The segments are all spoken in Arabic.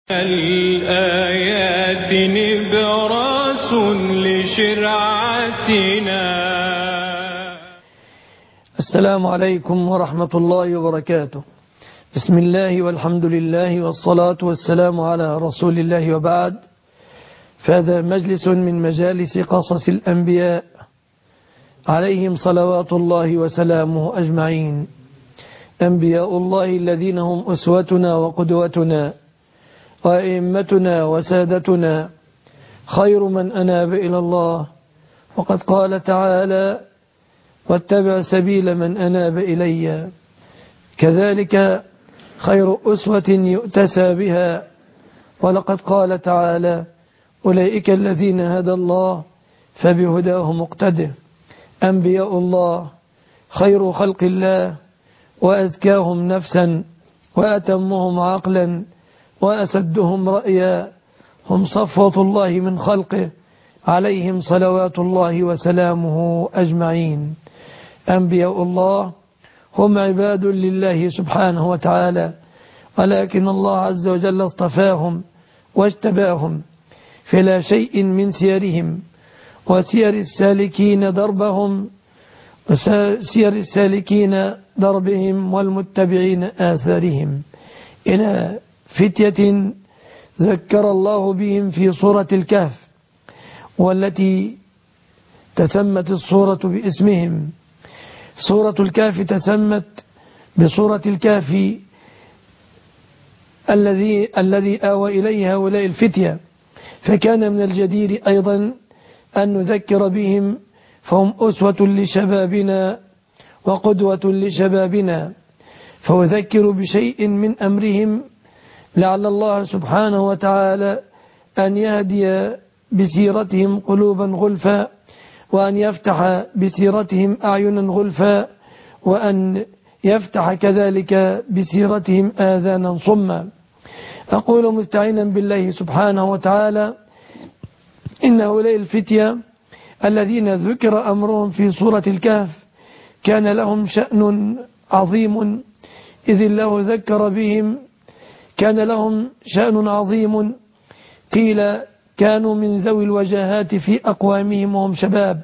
الآيات نبراس لشرعتنا. السلام عليكم ورحمة الله وبركاته. بسم الله والحمد لله والصلاة والسلام على رسول الله، وبعد، فهذا مجلس من مجالس قصص الأنبياء عليهم صلوات الله وسلامه أجمعين. أنبياء الله الذين هم أسوتنا وقدوتنا وأئمتنا وسادتنا، خير من أناب إلى الله، وقد قال تعالى: واتبع سبيل من أناب إلي. كذلك خير أسوة يؤتسى بها، ولقد قال تعالى: أولئك الذين هدى الله فبهداه مقتده. أنبياء الله خير خلق الله، وأزكاهم نفسا، وأتمهم عقلا، وأسدهم رأيا، هم صفوة الله من خلقه، عليهم صلوات الله وسلامه أجمعين. أنبياء الله هم عباد لله سبحانه وتعالى، ولكن الله عز وجل اصطفاهم واجتباهم، فلا شيء من سيرهم وسير السالكين دربهم وسير السالكين دربهم والمتبعين آثارهم، إلى فتية ذكر الله بهم في سورة الكهف، والتي تسمت السورة باسمهم. سورة الكهف تسمت بسورة الكهف الذي آوى إليه هؤلاء الفتية، فكان من الجدير أيضا أن نذكر بهم، فهم أسوة لشبابنا وقدوة لشبابنا، فأذكر بشيء من أمرهم لعل الله سبحانه وتعالى أن يهدي بسيرتهم قلوبا غلفا، وأن يفتح بسيرتهم أعينا غلفا، وأن يفتح كذلك بسيرتهم آذانا صما. أقول مستعينا بالله سبحانه وتعالى: إن هؤلاء الفتية الذين ذكر أمرهم في سورة الكهف كان لهم شأن عظيم، إذ الله ذكر بهم كان لهم شأن عظيم. قيل كانوا من ذوي الوجاهات في أقوامهم وهم شباب.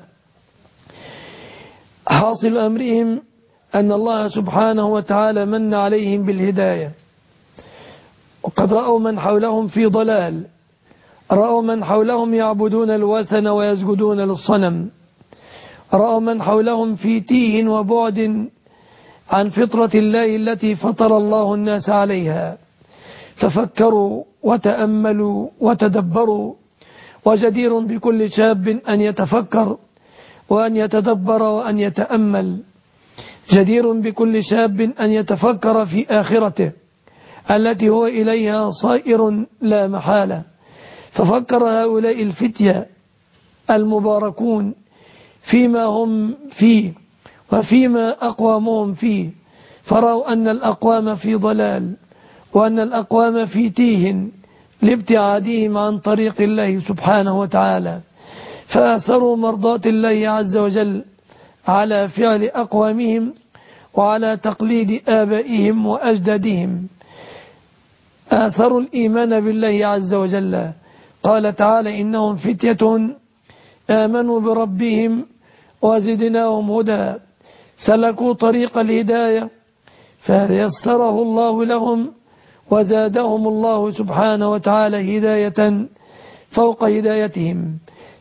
حاصل أمرهم أن الله سبحانه وتعالى من عليهم بالهداية، وقد رأوا من حولهم في ضلال، رأوا من حولهم يعبدون الوثن ويسجدون للصنم، رأوا من حولهم في تيه وبعد عن فطرة الله التي فطر الله الناس عليها، تفكروا وتأملوا وتدبروا. وجدير بكل شاب أن يتفكر وأن يتدبر وأن يتأمل، جدير بكل شاب أن يتفكر في آخرته التي هو إليها صائر لا محالة. ففكر هؤلاء الفتية المباركون فيما هم فيه وفيما أقوامهم فيه، فرأوا أن الأقوام في ضلال، وأن الأقوام في تيه لابتعادهم عن طريق الله سبحانه وتعالى، فآثروا مرضاة الله عز وجل على فعل أقوامهم وعلى تقليد آبائهم وأجدادهم. آثروا الإيمان بالله عز وجل. قال تعالى: إنهم فتية آمنوا بربهم وزدناهم هدى، سلكوا طريق الهداية فيسره الله لهم، وزادهم الله سبحانه وتعالى هداية فوق هدايتهم.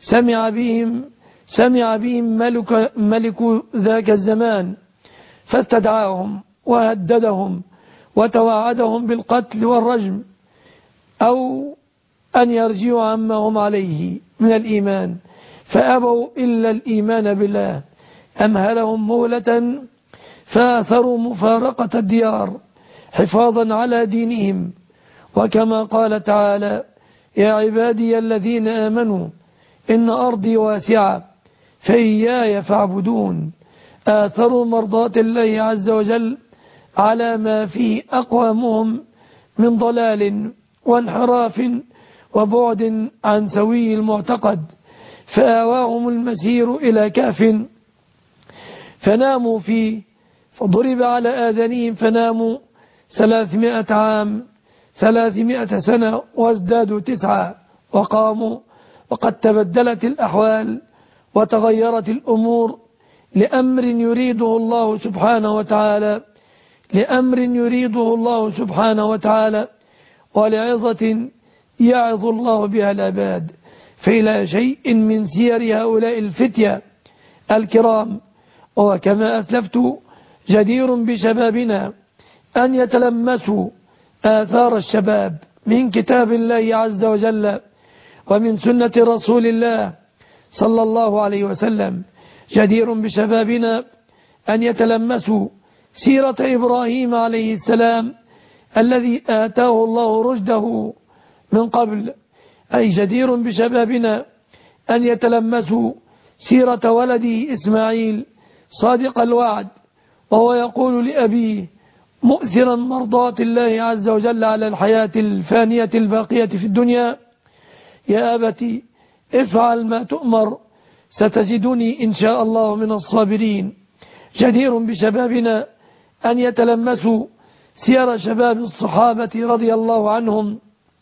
سمع بهم ملك ذاك الزمان، فاستدعاهم وهددهم وتوعدهم بالقتل والرجم، أو أن يرجعوا عما هم عليه من الإيمان، فأبوا إلا الإيمان بالله. أمهلهم مهلة فآثروا مفارقة الديار حفاظا على دينهم. وكما قال تعالى: يا عبادي الذين آمنوا إن أرضي واسعة فإياي فاعبدون. آثروا مرضاة الله عز وجل على ما فيه أقوامهم من ضلال وانحراف وبعد عن سوي المعتقد، فآواهم المسير إلى كهف فناموا فيه، فضرب على آذانهم فناموا 300 عام 300 سنة وازدادوا 9 وقاموا، وقد تبدلت الأحوال وتغيرت الأمور لأمر يريده الله سبحانه وتعالى، ولعظة يعظ الله بها العباد. فإلى شيء من سير هؤلاء الفتية الكرام، وكما أسلفت جدير بشبابنا أن يتلمسوا آثار الشباب من كتاب الله عز وجل ومن سنة رسول الله صلى الله عليه وسلم. جدير بشبابنا أن يتلمسوا سيرة إبراهيم عليه السلام الذي آتاه الله رشده من قبل، أي جدير بشبابنا أن يتلمسوا سيرة ولده إسماعيل صادق الوعد، وهو يقول لأبيه مؤثرا مرضات الله عز وجل على الحياة الفانية الباقية في الدنيا: يا أبت افعل ما تؤمر ستجدني إن شاء الله من الصابرين. جدير بشبابنا أن يتلمسوا سير شباب الصحابة رضي الله عنهم.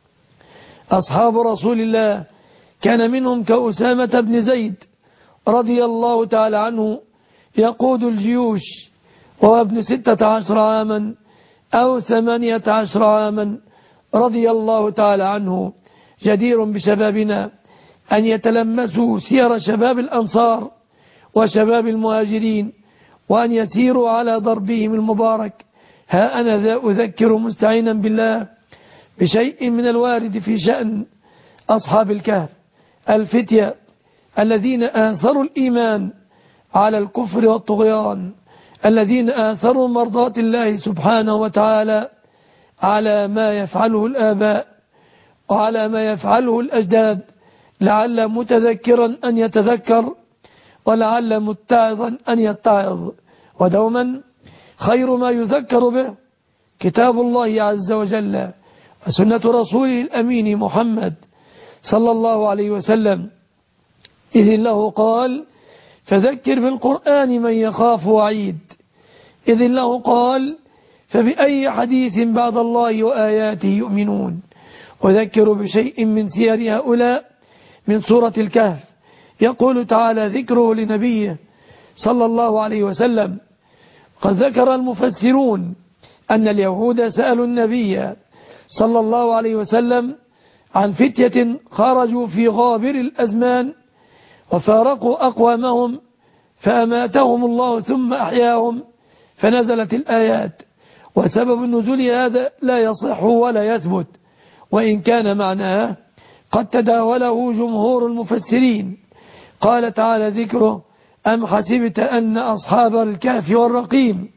أصحاب رسول الله كان منهم كأسامة بن زيد رضي الله تعالى عنه يقود الجيوش وهو ابن 16 عاما أو 18 عاما رضي الله تعالى عنه. جدير بشبابنا أن يتلمسوا سير شباب الأنصار وشباب المهاجرين وأن يسيروا على ضربهم المبارك. ها أنا ذا أذكر مستعينا بالله بشيء من الوارد في شأن أصحاب الكهف الفتية الذين آثروا الإيمان على الكفر والطغيان، الذين آثروا مرضات الله سبحانه وتعالى على ما يفعله الآباء وعلى ما يفعله الأجداد، لعل متذكرا أن يتذكر ولعل متعظا أن يتعظ. ودوما خير ما يذكر به كتاب الله عز وجل وسنة رسوله الأمين محمد صلى الله عليه وسلم، إذ الله قال: فذكر بالقرآن من يخاف وعيد. إذ الله قال: فبأي حديث بعد الله وآياته يؤمنون. وذكر بشيء من سير هؤلاء من سورة الكهف. يقول تعالى ذكره لنبيه صلى الله عليه وسلم: قد ذكر المفسرون أن اليهود سألوا النبي صلى الله عليه وسلم عن فتية خرجوا في غابر الأزمان وفارقوا أقوامهم فأماتهم الله ثم أحياهم، فنزلت الآيات. وسبب النزول هذا لا يصح ولا يثبت، وإن كان معناه قد تداوله جمهور المفسرين. قال تعالى ذكره: أم حسبت أن أصحاب الكهف والرقيم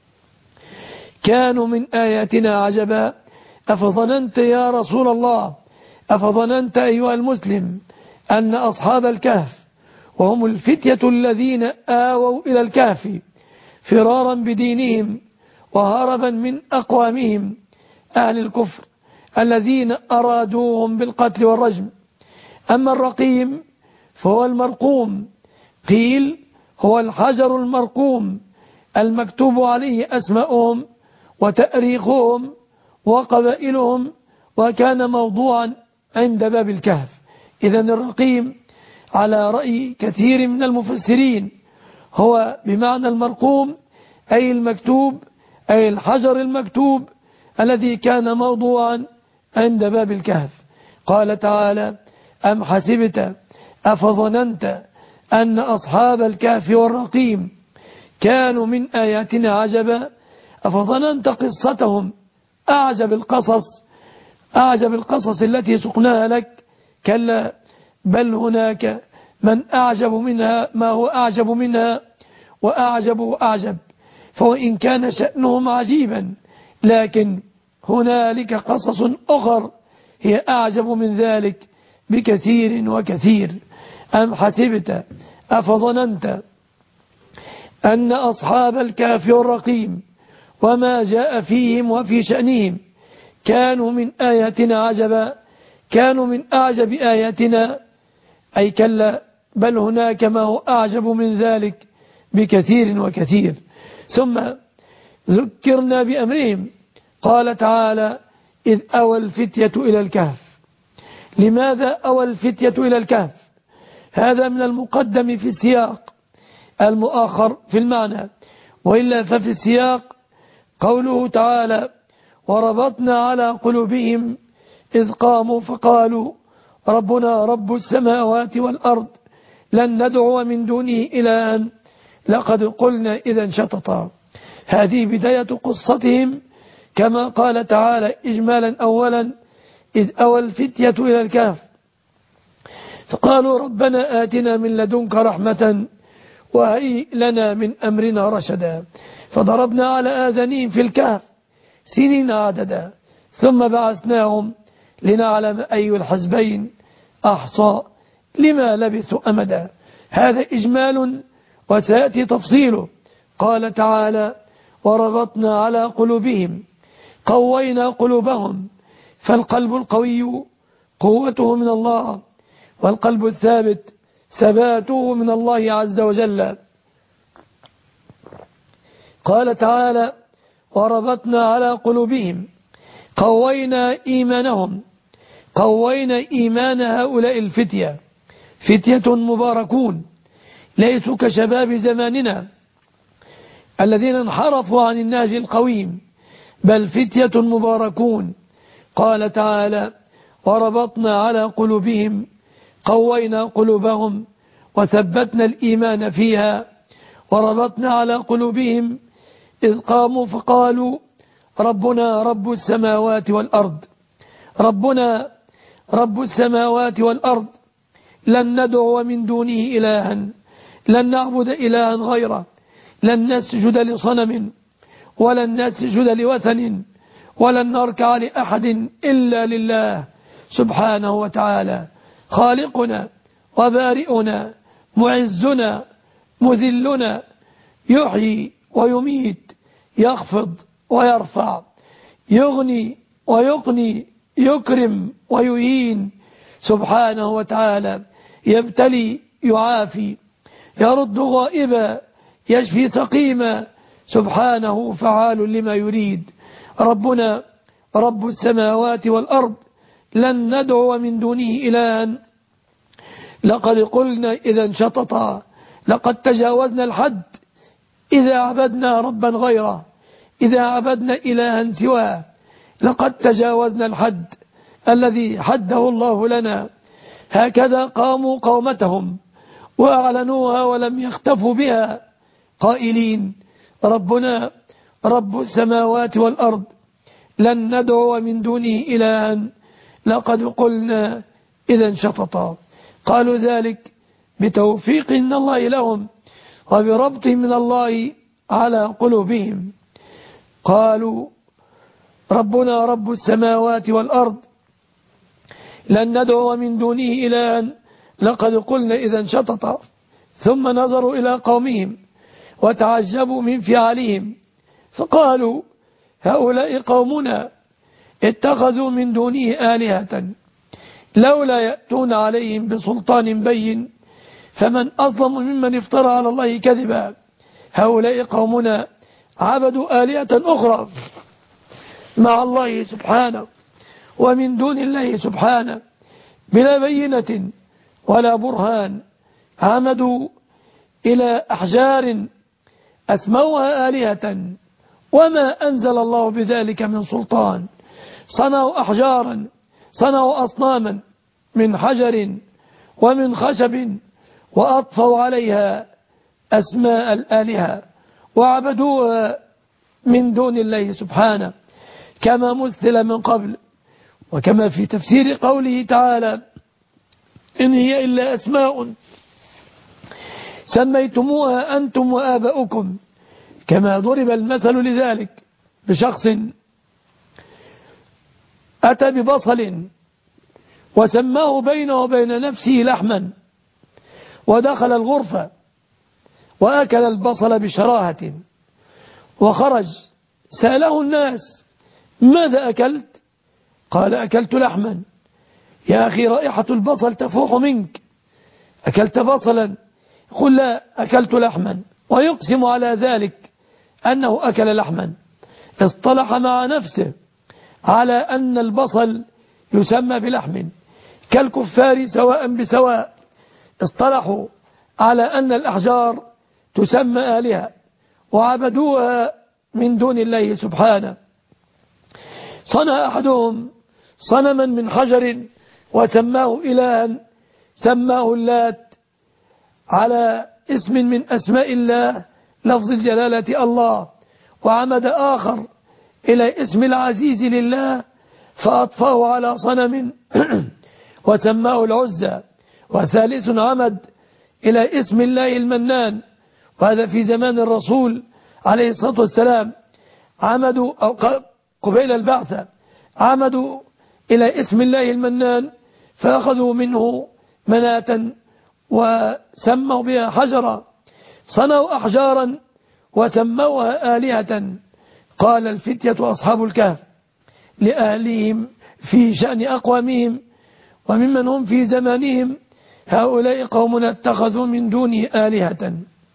كانوا من آياتنا عجبا. أفظننت يا رسول الله، أفظننت أيها المسلم أن أصحاب الكهف وهم الفتية الذين آووا إلى الكهف فرارا بدينهم وهربا من أقوامهم أهل الكفر الذين أرادوهم بالقتل والرجم. أما الرقيم فهو المرقوم، قيل هو الحجر المرقوم المكتوب عليه أسماءهم وتأريخهم وقبائلهم، وكان موضوعا عند باب الكهف. إذن الرقيم على رأي كثير من المفسرين هو بمعنى المرقوم، أي المكتوب، أي الحجر المكتوب الذي كان موضوعا عند باب الكهف. قال تعالى: أم حسبت أفظننت أن أصحاب الكهف والرقيم كانوا من آياتنا عجبا. أفظننت قصتهم أعجب القصص التي سقناها لك؟ كلا، بل هناك من أعجب منها، ما هو أعجب منها وأعجب وأعجب. فوإن كان شأنهم عجيبا، لكن هنالك قصص أخر هي أعجب من ذلك بكثير وكثير. أم حسبت أفظننت أن أصحاب الكهف والرقيم وما جاء فيهم وفي شأنهم كانوا من آياتنا عجبا، كانوا من أعجب آياتنا، أي كلا، بل هناك ما هو أعجب من ذلك بكثير وكثير. ثم ذكرنا بأمرهم. قال تعالى: إذ أوى الفتية إلى الكهف. لماذا أوى الفتية إلى الكهف؟ هذا من المقدم في السياق، المؤخر في المعنى، وإلا ففي السياق قوله تعالى: وربطنا على قلوبهم إذ قاموا فقالوا ربنا رب السماوات والأرض لن ندعو من دونه إلها لقد قلنا إذا شططا. هذه بداية قصتهم، كما قال تعالى إجمالا أولا: إذ أوى الفتية إلى الكهف فقالوا ربنا آتنا من لدنك رحمة وهيئ لنا من أمرنا رشدا، فضربنا على آذانهم في الكهف سنين عددا ثم بعثناهم لنعلم أي الحزبين أحصى لما لبثوا أمدا. هذا إجمال وسيأتي تفصيله. قال تعالى: وربطنا على قلوبهم، قوينا قلوبهم، فالقلب القوي قوته من الله، والقلب الثابت ثباته من الله عز وجل. قال تعالى: وربطنا على قلوبهم، قوينا إيمانهم، قوينا إيمان هؤلاء الفتية، فتية مباركون ليسوا كشباب زماننا الذين انحرفوا عن النهج القويم، بل فتية مباركون. قال تعالى: وربطنا على قلوبهم، قوينا قلوبهم وثبتنا الإيمان فيها. وربطنا على قلوبهم إذ قاموا فقالوا ربنا رب السماوات والأرض، ربنا رب السماوات والأرض لن ندعو من دونه إلها، لن نعبد إلها غيره، لن نسجد لصنم ولن نسجد لوثن ولن نركع لأحد إلا لله سبحانه وتعالى، خالقنا وبارئنا معزنا مذلنا، يحيي ويميت، يخفض ويرفع، يغني ويقني، يكرم ويهين سبحانه وتعالى، يبتلي يعافي، يرد غائبا يشفي سقيما، سبحانه فعال لما يريد. ربنا رب السماوات والأرض لن ندعو من دونه إلها لقد قلنا إذا شططا، لقد تجاوزنا الحد إذا عبدنا ربا غيره، إذا عبدنا إلها سواه، لقد تجاوزنا الحد الذي حده الله لنا. هكذا قاموا قومتهم وأعلنوها ولم يختفوا بها قائلين ربنا رب السماوات والأرض لن ندعو من دونه إلها لقد قلنا إذا شططا. قالوا ذلك بتوفيق من الله لهم وبربط من الله على قلوبهم. قالوا ربنا رب السماوات والأرض لن ندعو من دونه إلها لقد قلنا إذا شططا. ثم نظروا إلى قومهم وتعجبوا من فعالهم فقالوا هؤلاء قومنا اتخذوا من دونه آلهة لولا يأتون عليهم بسلطان بين فمن أظلم ممن افترى على الله كذبا. هؤلاء قومنا عبدوا آلهة أخرى مع الله سبحانه ومن دون الله سبحانه بلا بينة ولا برهان، عمدوا إلى أحجار أسموها آلهة وما أنزل الله بذلك من سلطان. صنعوا أحجارا، صنعوا أصناما من حجر ومن خشب وأطفوا عليها أسماء الآلهة وعبدوها من دون الله سبحانه كما مثل من قبل، وكما في تفسير قوله تعالى إن هي إلا أسماء سميتموها أنتم وآباؤكم، كما ضرب المثل لذلك بشخص أتى ببصل وسماه بينه وبين نفسه لحما ودخل الغرفة وأكل البصل بشراهة وخرج سأله الناس ماذا أكلت؟ قال أكلت لحما. يا أخي رائحة البصل تفوح منك، أكلت بصلا؟ يقول لا أكلت لحما، ويقسم على ذلك أنه أكل لحما. اصطلح مع نفسه على أن البصل يسمى بلحم كالكفار سواء بسواء اصطلحوا على أن الأحجار تسمى آلهة وعبدوها من دون الله سبحانه. صنع أحدهم صنما من حجر وسماه إلها سماه اللات على اسم من أسماء الله لفظ الجلالة الله، وعمد آخر إلى اسم العزيز لله فأطفاه على صنم وسماه العزى، وثالث عمد إلى اسم الله المنان، وهذا في زمان الرسول عليه الصلاة والسلام عمدوا أو قبيل البعثة عمدوا إلى اسم الله المنان فأخذوا منه مناة وسموا بها حجرا. صنعوا أحجارا وسموها آلهة. قال الفتية أصحاب الكهف لأهلهم في شأن أقوامهم وممن هم في زمانهم هؤلاء قوم اتخذوا من دونه آلهة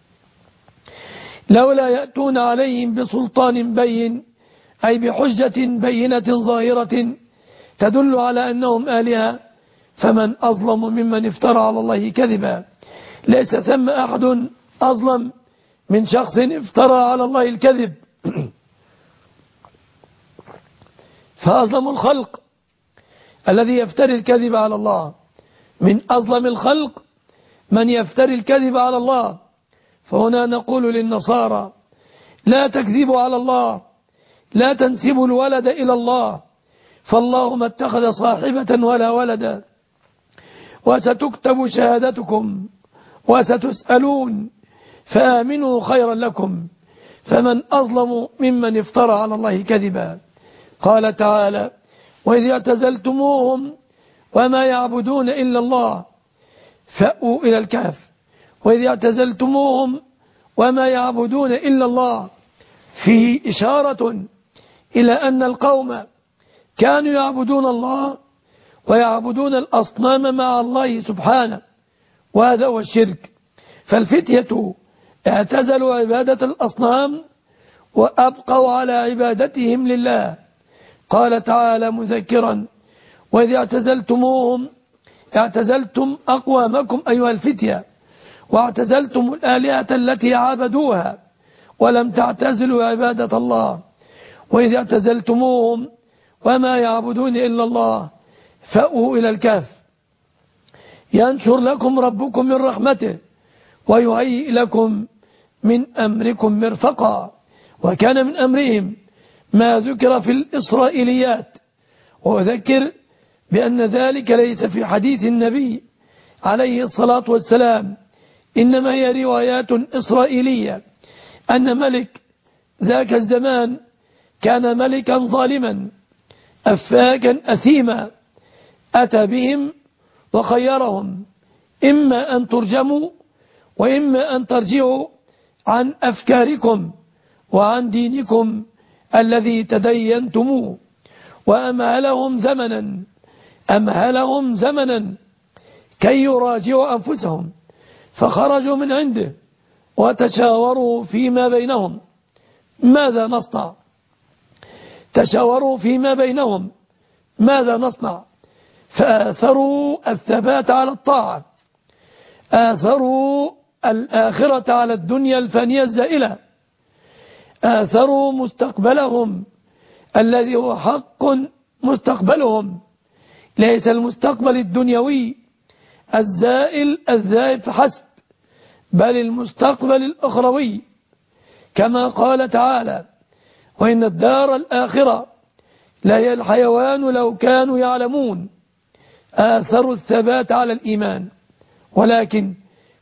لولا يأتون عليهم بسلطان بين، أي بحجة بينة ظاهرة تدل على أنهم آلهة، فمن أظلم ممن افترى على الله كذبا. ليس ثم أحد أظلم من شخص افترى على الله الكذب، فأظلم الخلق الذي يفتري الكذب على الله. من أظلم الخلق من يفتري الكذب على الله. فهنا نقول للنصارى لا تكذبوا على الله، لا تنسبوا الولد إلى الله، فالله ما اتخذ صاحبة ولا ولدا، وستكتب شهادتكم وستسألون فآمنوا خيرا لكم، فمن أظلم ممن افترى على الله كذبا. قال تعالى وإذ اعتزلتموهم وما يعبدون إلا الله فأووا إلى الكهف. وإذ اعتزلتموهم وما يعبدون إلا الله فيه إشارة إلى أن القوم كانوا يعبدون الله ويعبدون الأصنام مع الله سبحانه، وهذا هو الشرك. فالفتية اعتزلوا عبادة الأصنام وأبقوا على عبادتهم لله. قال تعالى مذكرا وإذ اعتزلتموهم اعتزلتم أقوامكم أيها الفتية، واعتزلتم الآلهة التي عبدوها ولم تعتزلوا عبادة الله. وإذ اعتزلتموهم وما يعبدون إلا الله فأووا إلى الكهف ينشر لكم ربكم من رحمته ويهيئ لكم من أمركم مرفقا. وكان من أمرهم ما ذكر في الإسرائيليات، وأذكر بأن ذلك ليس في حديث النبي عليه الصلاة والسلام، إنما هي روايات إسرائيلية أن ملك ذاك الزمان كان ملكا ظالما أفاكا أثيما، أتى بهم وخيرهم إما أن ترجموا وإما أن ترجعوا عن أفكاركم وعن دينكم الذي تدينتموه، أمهلهم زمنا كي يراجعوا أنفسهم، فخرجوا من عنده وتشاوروا فيما بينهم ماذا نصنع. تشاوروا فيما بينهم ماذا نصنع، فآثروا الثبات على الطاعة، آثروا الآخرة على الدنيا الفانية الزائلة، آثروا مستقبلهم الذي هو حق مستقبلهم، ليس المستقبل الدنيوي الزائل الذائب فحسب، بل المستقبل الأخروي، كما قال تعالى وإن الدار الآخرة لهي الحيوان لو كانوا يعلمون. آثروا الثبات على الإيمان. ولكن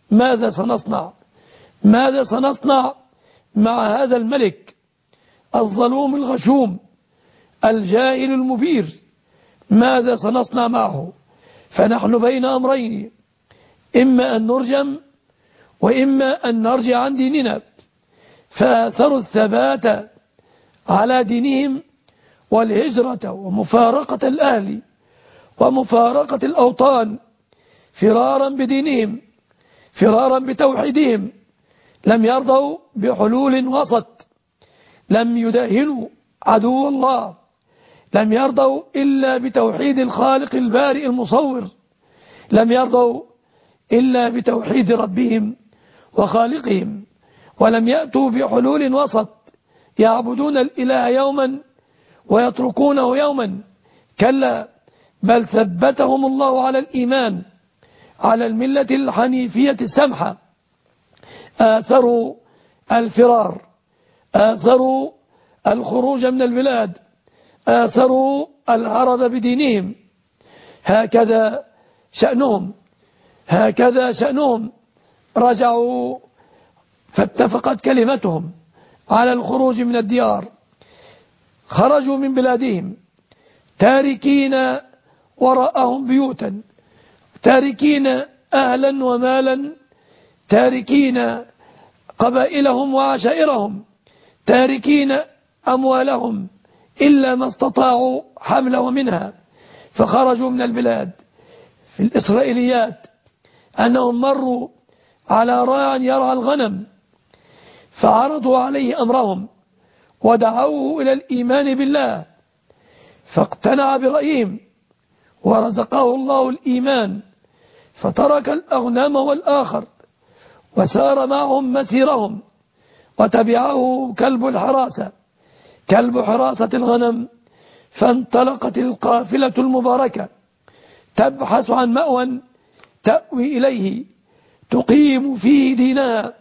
ماذا سنصنع مع هذا الملك الظلوم الغشوم الجاهل المبير؟ ماذا سنصنع معه؟ فنحن بين أمرين، إما أن نرجم وإما أن نرجع عن ديننا. فآثروا الثبات على دينهم والهجرة ومفارقة الأهل ومفارقة الأوطان فرارا بدينهم، فرارا بتوحيدهم. لم يرضوا بحلول وسط، لم يداهنوا عدو الله، لم يرضوا إلا بتوحيد الخالق البارئ المصور، لم يرضوا إلا بتوحيد ربهم وخالقهم، ولم يأتوا بحلول وسط يعبدون الإله يوما ويتركونه يوما، كلا، بل ثبتهم الله على الإيمان على الملة الحنيفية السمحة. آثروا الفرار، آثروا الخروج من البلاد، آثروا العرض بدينهم. هكذا شأنهم، هكذا شأنهم. رجعوا فاتفقت كلمتهم على الخروج من الديار، خرجوا من بلادهم تاركين وراءهم بيوتا، تاركين أهلا ومالا، تاركين قبائلهم وعشائرهم، تاركين أموالهم إلا ما استطاعوا حمله منها، فخرجوا من البلاد. في الإسرائيليات أنهم مروا على راع يرعى الغنم فعرضوا عليه أمرهم ودعوه إلى الإيمان بالله، فاقتنع برأيهم ورزقه الله الإيمان، فترك الأغنام والآخر وسار معهم مسيرهم، وتبعه كلب الحراسة، كلب حراسة الغنم. فانطلقت القافلة المباركة تبحث عن مأوى تأوي إليه تقيم فيه دينها،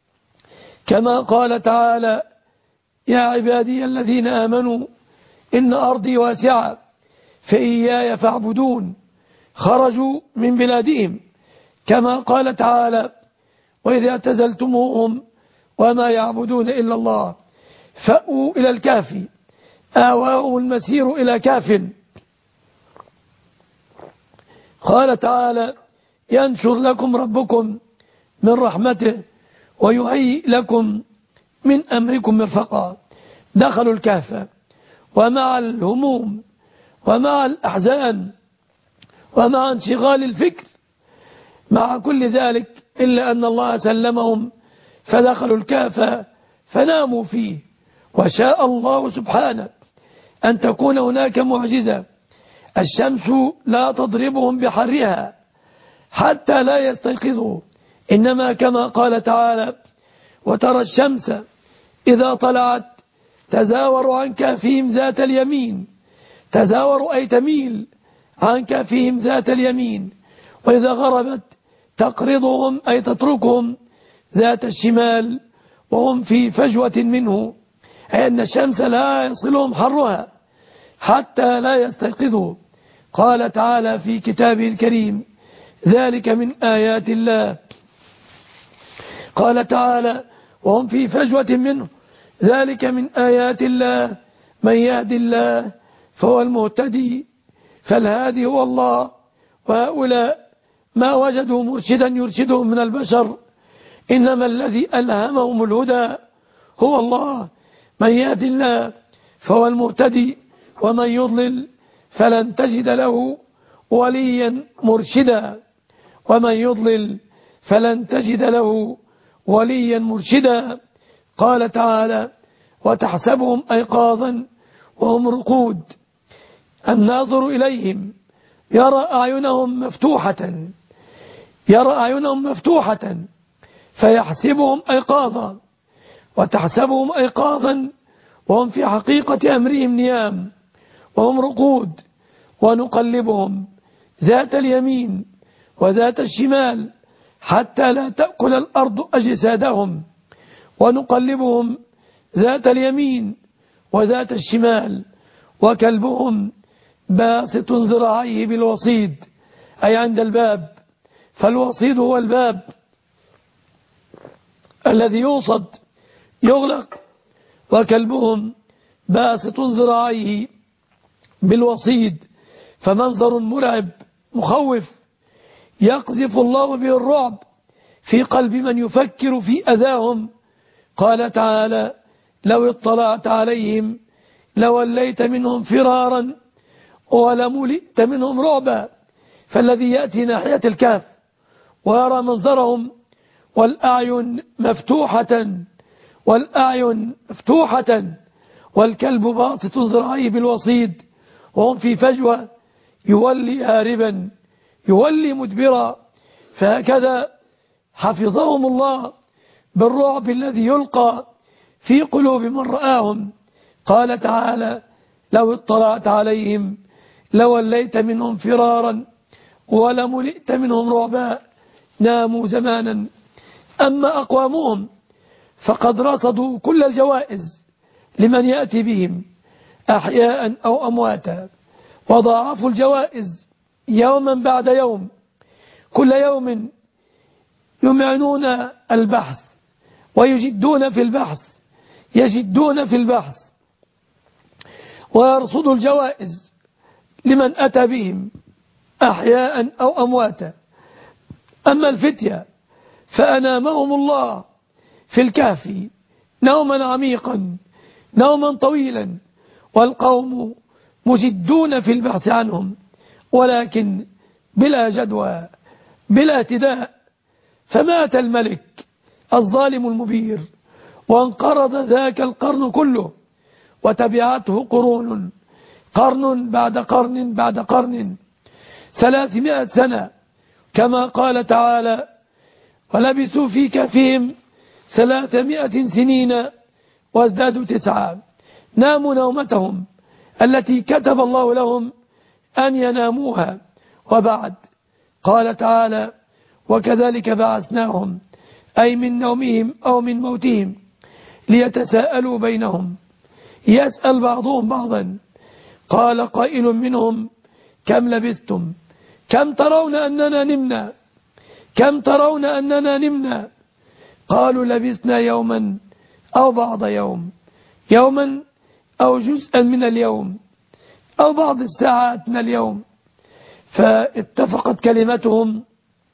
كما قال تعالى: يا عبادي الذين آمنوا إن أرضي واسعة فإياي فاعبدون. خرجوا من بلادهم، كما قال تعالى: وإذا اعتزلتموهم وما يعبدون إلا الله فأووا إلى الكهف آواهم المسير إلى كهف. قال تعالى: ينشر لكم ربكم من رحمته ويهيئ لكم من أمركم مرفقا. دخلوا الكهف ومع الهموم ومع الأحزان ومع انشغال الفكر، مع كل ذلك إلا أن الله سلمهم فدخلوا الكهف فناموا فيه. وشاء الله سبحانه أن تكون هناك معجزة، الشمس لا تضربهم بحرها حتى لا يستيقظوا، إنما كما قال تعالى: وترى الشمس إذا طلعت تزاور عن كهفهم ذات اليمين، تزاور أي تميل عن كهفهم ذات اليمين، وإذا غربت تقرضهم أي تتركهم ذات الشمال وهم في فجوة منه، أي أن الشمس لا يصلهم حرها حتى لا يستيقظوا. قال تعالى في كتابه الكريم: ذلك من آيات الله. قال تعالى: وهم في فجوة منه، ذلك من آيات الله، من يهد الله فهو المهتدي، فالهادي هو الله، وهؤلاء ما وجدوا مرشدا يرشدهم من البشر، إنما الذي ألهمهم الهدى هو الله. من يهد الله فهو المهتدي، ومن يضلل فلن تجد له وليا مرشدا، ومن يضلل فلن تجد له وليا مرشدا. قال تعالى: وتحسبهم أيقاظا وهم رقود، الناظر إليهم يرى أعينهم مفتوحة فيحسبهم أيقاظا، وتحسبهم أيقاظا وهم في حقيقة أمرهم نيام، وهم رقود. ونقلبهم ذات اليمين وذات الشمال حتى لا تأكل الأرض أجسادهم، ونقلبهم ذات اليمين وذات الشمال، وكلبهم باسط ذراعيه بالوصيد، أي عند الباب، فالوصيد هو الباب الذي يوصد يغلق، وكلبهم باسط ذراعيه بالوصيد. فمنظر مرعب مخوف يقذف الله به الرعب في قلب من يفكر في أذاهم. قال تعالى: لو اطلعت عليهم لوليت منهم فرارا ولملئت منهم رعبا. فالذي يأتي ناحية الكهف ويرى منظرهم والأعين مفتوحة والكلب باسط ذراعيه بالوصيد وهم في فجوة يولي هاربا يولي مدبرا، فهكذا حفظهم الله بالرعب الذي يلقى في قلوب من رآهم. قال تعالى: لو اطلعت عليهم لوليت منهم فرارا ولملئت منهم رعبا ناموا زمانا. أما أقوامهم فقد رصدوا كل الجوائز لمن يأتي بهم أحياء أو أمواتا، وضاعفوا الجوائز يوما بعد يوم، كل يوم يمعنون البحث ويجدون في البحث، يجدون في البحث ويرصدوا الجوائز لمن أتى بهم أحياء أو أمواتا. أما الفتية فأنامهم الله في الكهف نوما عميقا نوما طويلا، والقوم مجدون في البحث عنهم ولكن بلا جدوى بلا اهتداء. فمات الملك الظالم المبير وانقرض ذاك القرن كله، وتبعته قرون، قرن بعد قرن بعد قرن، 300 سنة كما قال تعالى: ولبثوا في كهفهم 300 سنين وازدادوا 9. ناموا نومتهم التي كتب الله لهم أن يناموها. وبعد قال تعالى: وكذلك بعثناهم، أي من نومهم أو من موتهم، ليتساءلوا بينهم، يسأل بعضهم بعضا. قال قائل منهم: كم لبثتم؟ كم ترون أننا نمنا؟ كم ترون أننا نمنا؟ قالوا لبثنا يوما أو بعض يوم، يوما أو جزءا من اليوم أو بعض الساعات من اليوم. فاتفقت كلمتهم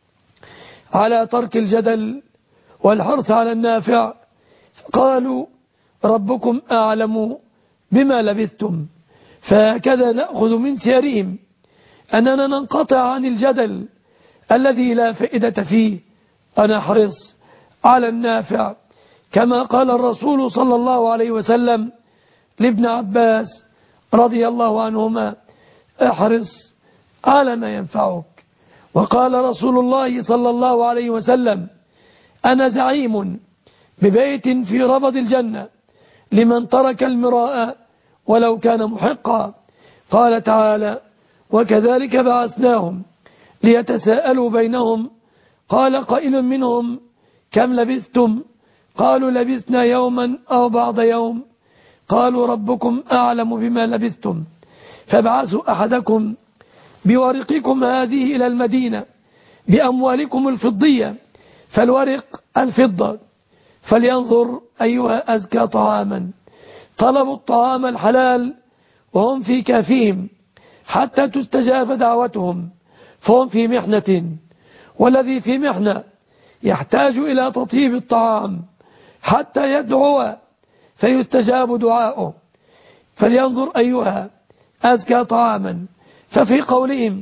على ترك الجدل والحرص على النافع، قالوا: ربكم أعلم بما لبثتم. فهكذا نأخذ من سيرهم أننا ننقطع عن الجدل الذي لا فائدة فيه، ونحرص على النافع، كما قال الرسول صلى الله عليه وسلم لابن عباس رضي الله عنهما: احرص على ما ينفعك. وقال رسول الله صلى الله عليه وسلم: أنا زعيم ببيت في ربض الجنة لمن ترك المراء ولو كان محقا. قال تعالى: وكذلك بعثناهم ليتساءلوا بينهم. قال قائل منهم: كم لبثتم؟ قالوا لبثنا يوما أو بعض يوم. قالوا ربكم أعلم بما لبثتم، فابعثوا أحدكم بورقكم هذه إلى المدينة بأموالكم الفضية، فالورق الفضة، فلينظر أيها أزكى طعاما. طلبوا الطعام الحلال وهم في كهفهم حتى تستجاب دعوتهم، فهم في محنة، والذي في محنة يحتاج إلى تطيب الطعام حتى يدعو فيستجاب دعاؤه. فلينظر أيها أزكى طعاما. ففي قولهم: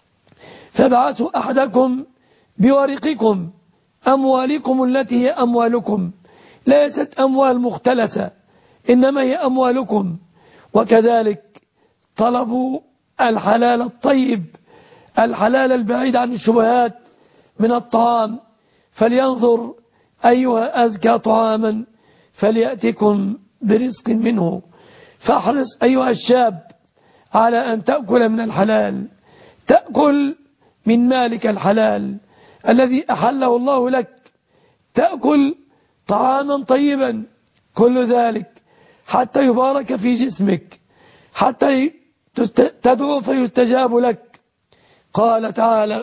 فابعثوا أحدكم بورقكم، أموالكم التي هي أموالكم، ليست أموال مختلسة، إنما هي أموالكم. وكذلك طلبوا الحلال الطيب، الحلال البعيد عن الشبهات من الطعام. فلينظر أيها أزكى طعاما فليأتكم برزق منه. فاحرص أيها الشاب على أن تأكل من الحلال، تأكل من مالك الحلال الذي أحله الله لك، تأكل طعاما طيبا، كل ذلك حتى يبارك في جسمك، حتى تدعو فيستجاب لك. قال تعالى: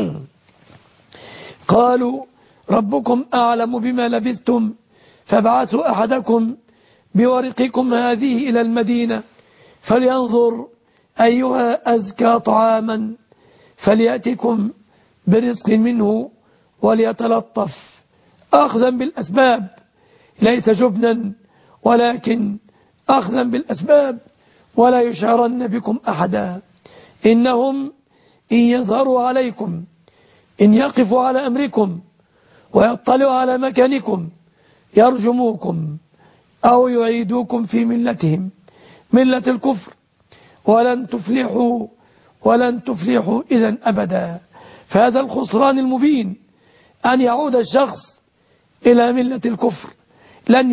قالوا ربكم أعلم بما لبثتم، فابعثوا أحدكم بورقكم هذه إلى المدينة فلينظر أيها أزكى طعاما فليأتكم برزق منه وليتلطف، أخذا بالأسباب ليس جبنا ولكن أخذا بالأسباب، ولا يشعرن بكم أحدا. إنهم إن يظهروا عليكم، إن يقفوا على أمركم ويطلعوا على مكانكم، يرجموكم أو يعيدوكم في ملتهم، ملة الكفر ولن تفلحوا إذا أبدا. فهذا الخسران المبين أن يعود الشخص إلى ملة الكفر. لن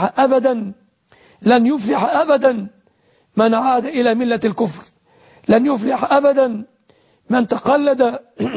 يفلح أبدا من عاد إلى ملة الكفر. لن يفلح أبدا من تقلد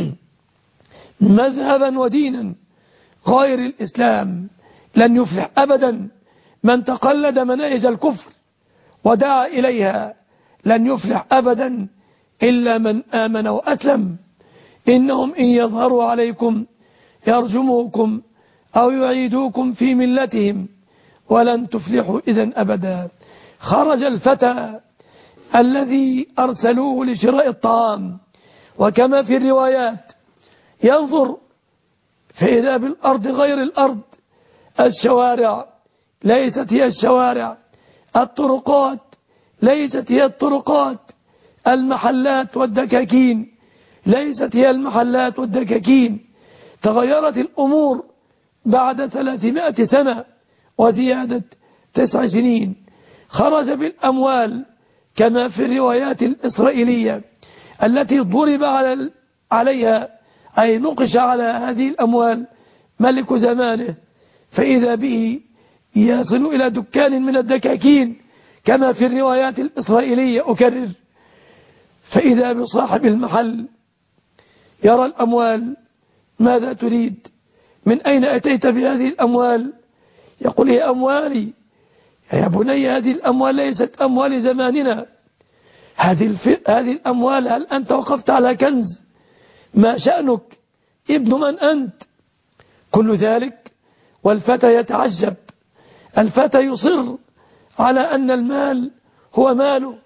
مذهبا ودينا غير الإسلام. لن يفلح أبدا من تقلد مناهج الكفر ودعا إليها. لن يفلح أبدا إلا من آمن وأسلم. إنهم إن يظهروا عليكم يرجموكم أو يعيدوكم في ملتهم ولن تفلحوا إذن أبدا. خرج الفتى الذي أرسلوه لشراء الطعام، وكما في الروايات ينظر فإذا بالأرض غير الأرض، الشوارع ليست هي الشوارع، الطرقات ليست هي الطرقات، المحلات والدكاكين ليست هي المحلات والدكاكين. تغيرت الأمور بعد 300 سنة وزيادة 9 سنين. خرج بالأموال كما في الروايات الإسرائيلية التي ضرب عليها أي نقش على هذه الأموال ملك زمانه، فإذا به يصل إلى دكان من الدكاكين كما في الروايات الإسرائيلية أكرر، فإذا بصاحب المحل يرى الأموال: ماذا تريد؟ من أين أتيت بهذه الأموال؟ يقول: هي أموالي يا بني، هذه الأموال ليست أموال زماننا، هذه الأموال، هل أنت وقفت على كنز؟ ما شأنك؟ ابن من أنت؟ كل ذلك والفتى يتعجب. الفتى يصر على أن المال هو ماله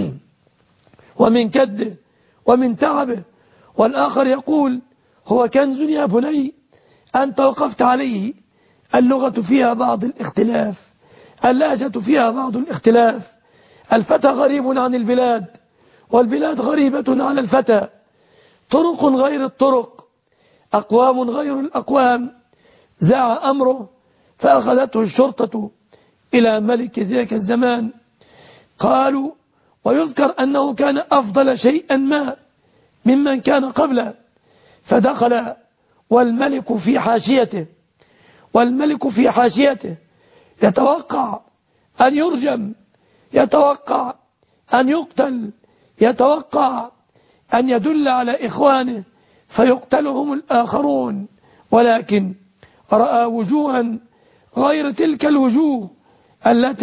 ومن كده ومن تعبه، والآخر يقول: هو كنز يا بني أنت وقفت عليه. اللغة فيها بعض الاختلاف، اللهجة فيها بعض الاختلاف. الفتى غريب عن البلاد والبلاد غريبة عن الفتى، طرق غير الطرق، أقوام غير الأقوام. زاع أمره فأخذته الشرطة إلى ملك ذاك الزمان. قالوا ويذكر أنه كان أفضل شيئا ما ممن كان قبله، فدخل والملك في حاشيته يتوقع أن يرجم، يتوقع أن يقتل، يتوقع أن يدل على إخوانه فيقتلهم الآخرون، ولكن رأى وجوها غير تلك الوجوه التي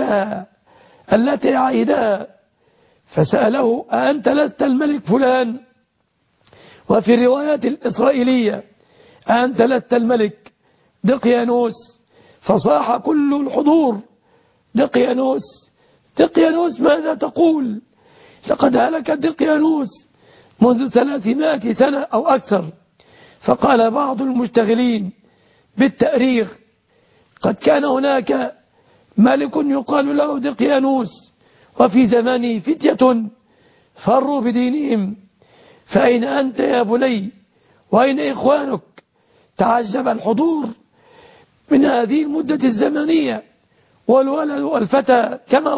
عهدها فسأله: أأنت لست الملك فلان؟ وفي الروايات الإسرائيلية: أأنت لست الملك دقيانوس؟ فصاح كل الحضور: دقيانوس، دقيانوس، ماذا تقول؟ لقد هلك دقيانوس منذ 300 سنة أو أكثر. فقال بعض المشتغلين بالتأريخ: قد كان هناك ملك يقال له دقيانوس، وفي زمانه فتية فروا بدينهم، فأين أنت يا بني وأين إخوانك؟ تعجب الحضور من هذه المدة الزمنية، والولد والفتى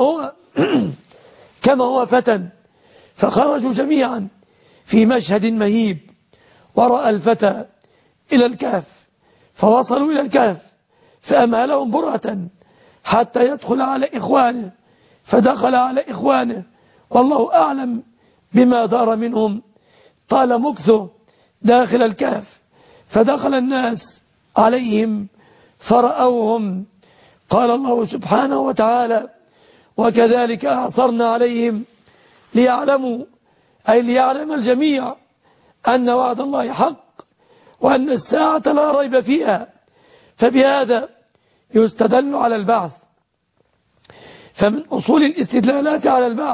كما هو فتى. فخرجوا جميعا في مشهد مهيب، ورأى الفتى إلى الكهف، فوصلوا إلى الكهف فأمهلهم برهة حتى يدخل على إخوانه، فدخل على إخوانه والله أعلم بما دار منهم. طال مكثه داخل الكهف، فدخل الناس عليهم فرأوهم. قال الله سبحانه وتعالى: وكذلك أعثرنا عليهم ليعلم الجميع أن وعد الله حق وأن الساعة لا ريب فيها. فبهذا يستدل على البعث. فمن أصول الاستدلالات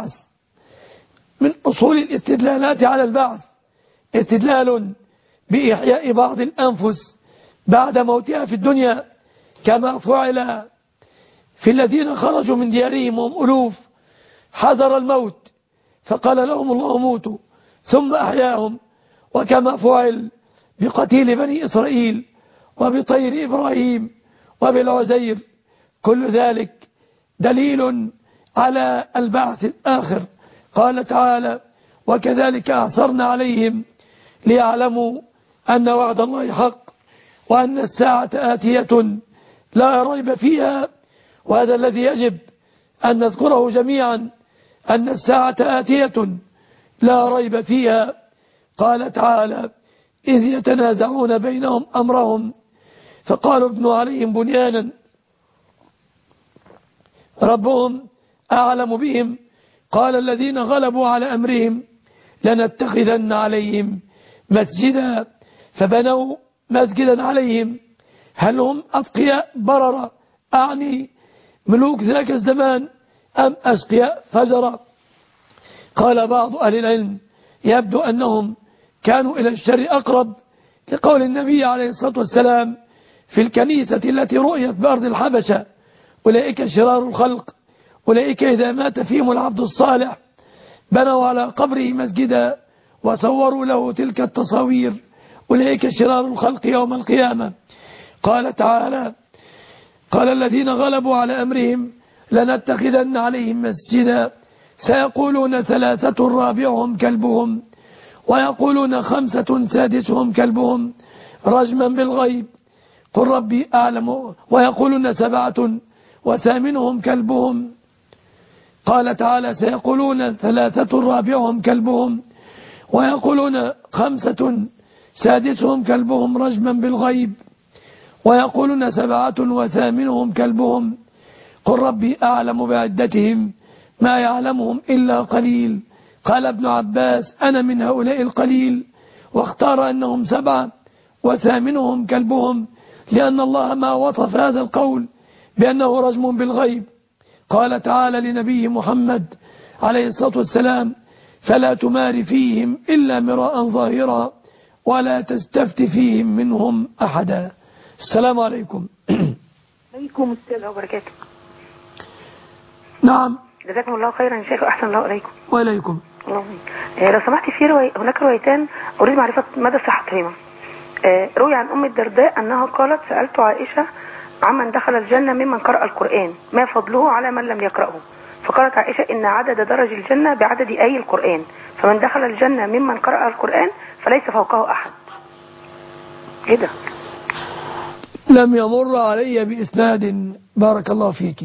على البعث استدلال بإحياء بعض الأنفس بعد موتها في الدنيا، كما فعل في الذين خرجوا من ديارهم وهم ألوف حذر الموت فقال لهم الله موتوا ثم أحياهم، وكما فعل بقتيل بني إسرائيل وبطير إبراهيم وبالعزير. كل ذلك دليل على البعث الآخر. قال تعالى: وكذلك أعثرنا عليهم ليعلموا أن وعد الله حق وأن الساعة آتية لا ريب فيها. وهذا الذي يجب أن نذكره جميعا، أن الساعة آتية لا ريب فيها. قال تعالى: إذ يتنازعون بينهم أمرهم فقالوا ابنوا عليهم بنيانا ربهم أعلم بهم قال الذين غلبوا على أمرهم لنتخذن عليهم مسجدا فبنوا مسجدا عليهم. هل هم أتقياء بررة أعني ملوك ذاك الزمان أم أشقياء فجرة؟ قال بعض أهل العلم: يبدو أنهم كانوا إلى الشر أقرب، لقول النبي عليه الصلاة والسلام في الكنيسة التي رؤيت بأرض الحبشة: أولئك شرار الخلق، أولئك إذا مات فيهم العبد الصالح بنوا على قبره مسجدا وصوروا له تلك التصاوير، أولئك شرار الخلق يوم القيامة. قال تعالى: قال الذين غلبوا على أمرهم لنتخذن عليهم مسجدا سيقولون 3 رابعهم كلبهم ويقولون 5 سادسهم كلبهم رجما بالغيب قل ربي أعلم ويقولون 7 وثامنهم كلبهم. قال تعالى: سيقولون 3 رابعهم كلبهم ويقولون 5 سادسهم كلبهم رجما بالغيب ويقولون 7 وثامنهم كلبهم قل ربي أعلم بعدتهم ما يعلمهم إلا قليل. قال ابن عباس: أنا من هؤلاء القليل، واختار أنهم 7 وثامنهم كلبهم لأن الله ما وصف هذا القول بأنه رجم بالغيب. قال تعالى لنبيه محمد عليه الصلاة والسلام: فلا تمار فيهم إلا مراء ظاهرا ولا تستفت فيهم منهم أحدا. السلام عليكم. عليكم السلام وبركاته. نعم. جزاكم الله خيرا يا شيخ، أحسن الله إليكم. وإليكم. لو سمحت، هناك روايتان أريد معرفة مدى صحتهما. روي عن أم الدرداء أنها قالت: سألت عائشة عمن دخل الجنة ممن قرأ القرآن ما فضله على من لم يقرأه، فقالت عائشة: إن عدد درج الجنة بعدد آي القرآن، فمن دخل الجنة ممن قرأ القرآن فليس فوقه أحد. إيه ده؟ لم يمر علي بإسناد. بارك الله فيك.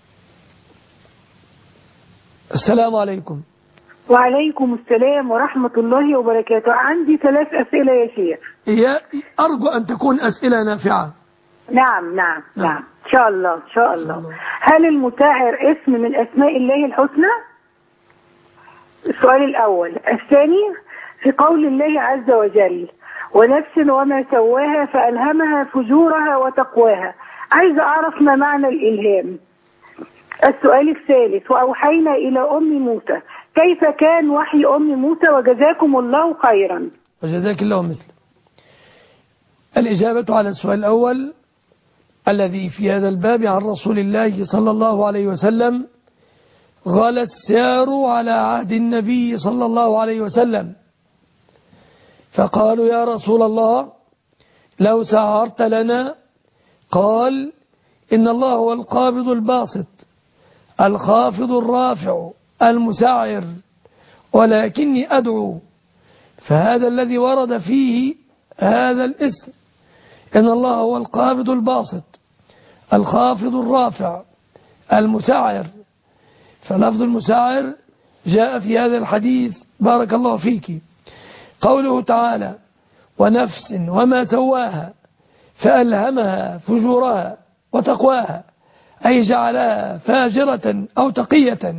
السلام عليكم. وعليكم السلام ورحمة الله وبركاته. عندي 3 أسئلة يا شيخ. أرجو أن تكون أسئلة نافعة. نعم. إن شاء الله. هل المساعر اسم من أسماء الله الحسنى؟ السؤال الأول. الثاني: في قول الله عز وجل: ونفس وما سواها فألهمها فجورها وتقواها، عايز أعرف ما معنى الإلهام. السؤال الثالث: وأوحينا إلى أم موسى، كيف كان وحي أم موسى؟ وجزاكم الله خيرا. وجزاك الله مثل. الإجابة على السؤال الأول الذي في هذا الباب عن رسول الله صلى الله عليه وسلم: غلا السيار على عهد النبي صلى الله عليه وسلم، فقالوا: يا رسول الله لو سعرت لنا. قال: إن الله هو القابض الباسط الخافض الرافع المسعر، ولكني أدعو. فهذا الذي ورد فيه هذا الاسم، إن الله هو القابض الباسط الخافض الرافع المسعر. فلفظ المسعر جاء في هذا الحديث. بارك الله فيك. قوله تعالى: ونفس وما سواها فألهمها فجورها وتقواها، أي جعلها فاجرة أو تقية.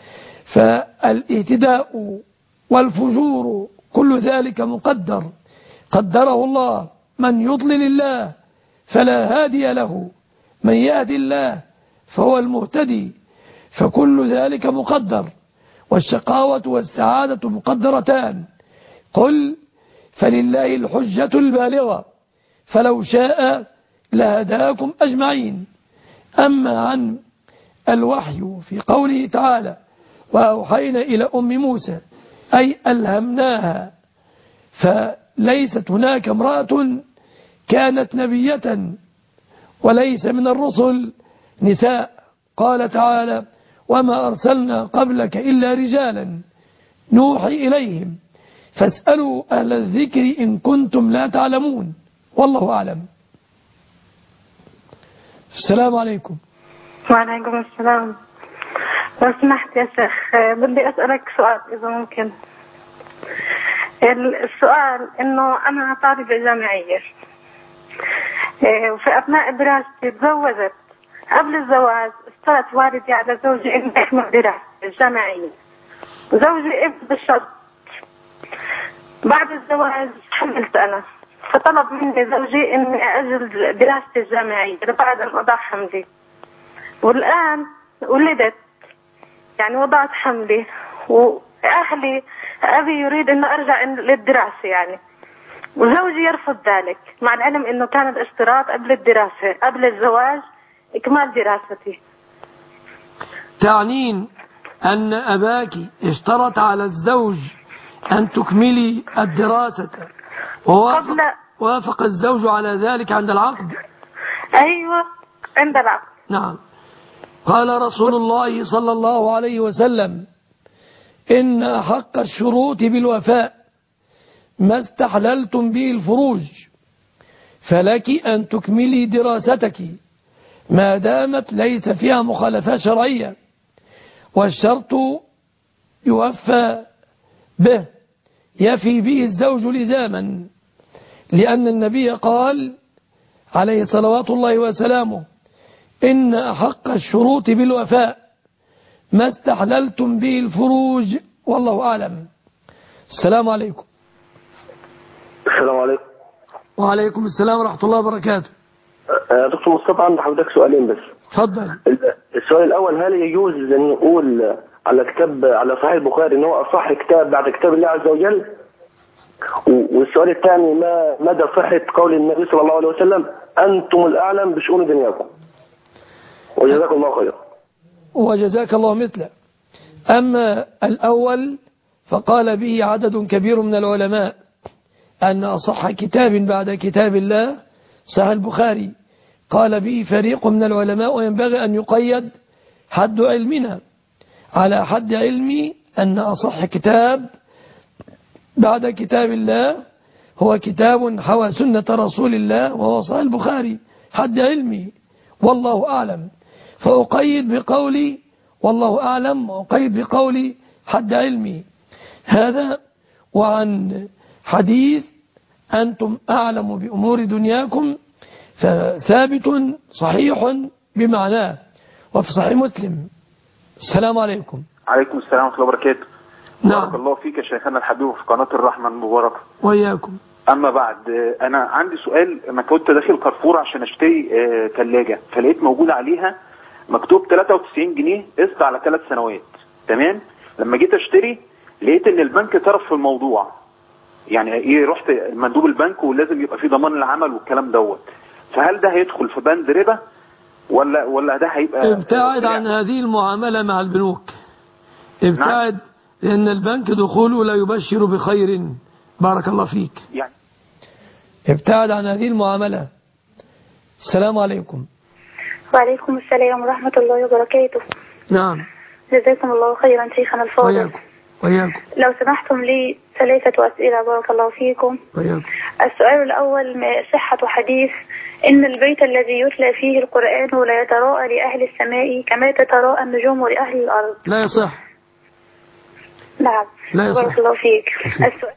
فالاهتداء والفجور كل ذلك مقدر، قدره الله. من يضلل الله فلا هادي له، من يهدي الله فهو المهتدي، فكل ذلك مقدر. والشقاوة والسعادة مقدرتان. قل فلله الحجة البالغة فلو شاء لهداكم أجمعين. أما عن الوحي في قوله تعالى: وأوحينا إلى أم موسى، أي ألهمناها، فليست هناك امرأة كانت نبية وليس من الرسل نساء. قال تعالى: وما أرسلنا قبلك إلا رجالا نوحي إليهم فاسألوا أهل الذكر إن كنتم لا تعلمون والله أعلم. السلام عليكم. وعليكم السلام. لو سمحت يا شيخ بدي أسألك سؤال إذا ممكن. السؤال إنه أنا طالبة جامعية وفي أثناء دراستي تزوجت. قبل الزواج اشترط والدي على زوجي إني أكمل دراستي الجامعية. زوجي ابن بالشرط. بعد الزواج حملت أنا فطلب مني زوجي إني أجل دراستي الجامعية بعد أن أضع حملي. والآن ولدت يعني وضعت حملي وأهلي أبي يريد أن أرجع للدراسة يعني وزوجي يرفض ذلك مع العلم أنه كان الاشتراط قبل الدراسة قبل الزواج إكمال دراستي. تعنين أن أباك اشترط على الزوج أن تكملي الدراسة ووافق الزوج على ذلك عند العقد؟ أيوة عند العقد. نعم. قال رسول الله صلى الله عليه وسلم إن أحق الشروط بالوفاء ما استحللتم به الفروج فلك أن تكملي دراستك ما دامت ليس فيها مخالفة شرعية والشرط يوفى به يفي به الزوج لزاما لأن النبي قال عليه صلوات الله وسلامه إن أحق الشروط بالوفاء ما استحللتم به الفروج والله أعلم. السلام عليكم. السلام عليكم. وعليكم السلام ورحمة الله وبركاته. دكتور مصطفى عندي حضرتك سؤالين بس. تفضل. السؤال الأول هل يجوز أن نقول على كتاب على صحيح البخاري إن هو أصح كتاب بعد كتاب الله عز وجل؟ والسؤال الثاني ما مدى صحة قول النبي صلى الله عليه وسلم أنتم الأعلم بشؤون دنياكم؟ وجزاكم الله خيرا. وجزاك الله مثله. أما الأول فقال به عدد كبير من العلماء أن أصح كتاب بعد كتاب الله صحيح البخاري. قال به فريق من العلماء وينبغي أن يقيد حد علمنا على حد علمي أن أصح كتاب بعد كتاب الله هو كتاب حوى سنة رسول الله وهو صحيح البخاري حد علمي والله أعلم. فأقيد بقولي والله أعلم وأقيد بقولي حد علمي هذا. وعن حديث أنتم أعلم بأمور دنياكم فثابت صحيح بمعناه وفي صحيح مسلم. السلام عليكم. عليكم السلام ورحمة الله وبركاته. نعم. بارك الله فيك يا شيخنا الحبيب في قناة الرحمة المباركة. وإياكم. أما بعد أنا عندي سؤال. ما كنت داخل كارفور عشان أشتري ثلاجة فلقيت موجود عليها مكتوب 93 جنيه قسط على 3 سنوات. تمام. لما جيت أشتري لقيت إن البنك طرف في الموضوع يعني إيه. رحت مندوب البنك ولازم يبقى فيه ضمان العمل والكلام دوت. فهل ده هيدخل في بند ربا ولا ده هيبقى؟ ابتعد عن هذه المعاملة مع البنوك. ابتعد. نعم. لأن البنك دخوله لا يبشر بخير. بارك الله فيك. يعني ابتعد عن هذه المعاملة. السلام عليكم. وعليكم السلام ورحمة الله وبركاته. نعم. جزاكم الله خيرا شيخنا الفاضل. وياكم. لو سمحتم لي 3 أسئلة بارك الله فيكم. وياكم. السؤال الأول صحة حديث إن البيت الذي يتلى فيه القرآن لا يتراءى لأهل السماء كما تتراءى النجوم لأهل الأرض. لا يصح. نعم. لا يصح. بارك الله فيك. السؤال